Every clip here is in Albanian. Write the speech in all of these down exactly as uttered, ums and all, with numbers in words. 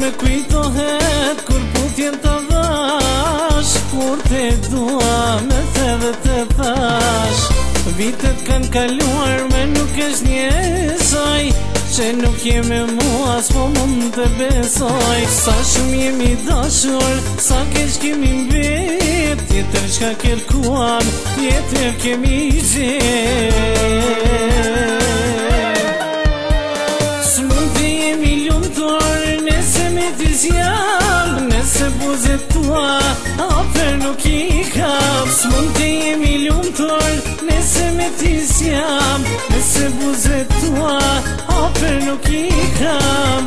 me kujtohet kur putjen të dhash, kur te dua me the dhe të thash. Vitet kanë kaluar me nuk esh njësoj, që nuk je me mua s'po mund të besoj. Sa shumë jemi dashur, sa keq kemi mbet, tjetër çka kërkuam, tjetër kemi gjet. S'mund të jemi lumtur nëse me ti zjall, nëse buzët tua afer nuk i kap. S'mund të jemi lumtur nëse me ti zjam, nëse buzët tua afer nuk i kam.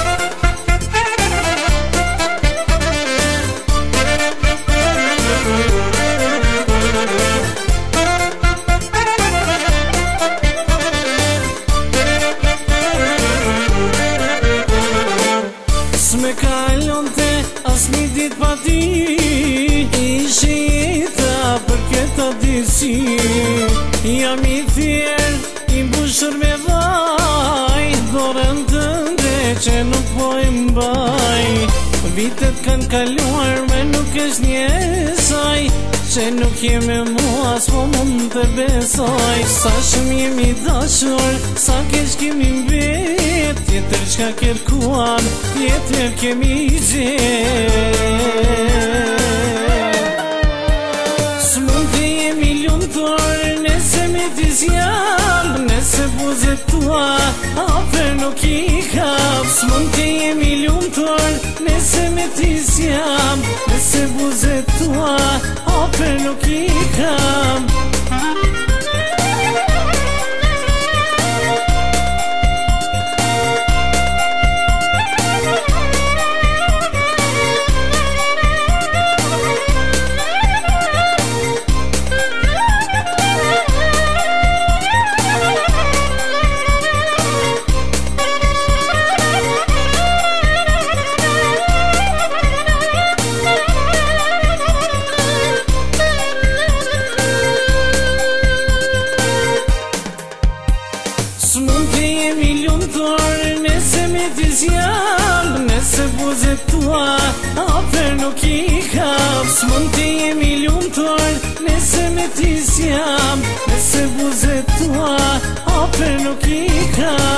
S'me kalon te as një dit pa ti, ishe jeta për këta disi. Jam i thjerë, i mbushur me vaj, dorën tënde që nuk po e mbaj. Vitet kanë kaluar me nuk esh njësoj, që nuk je me mua s'po mund të besoj. Sa shumë jemi dashur, sa keq kemi mbet, tjetër çka kërkuam, tjetër kemi gjet. S'mund të jemi lumtur nëse me ti zjall, nëse buzët tua afer nuk i kap. S'mund të jemi lumtur nëse me ti zjam, nëse buzët tua afer nuk i kam. S'mund të jemi lumtur nëse me ti zjall, nëse buzët tua afer nuk i kap. S'mund të jemi lumtur nëse me ti zjam, nëse buzët tua afer nuk i kap.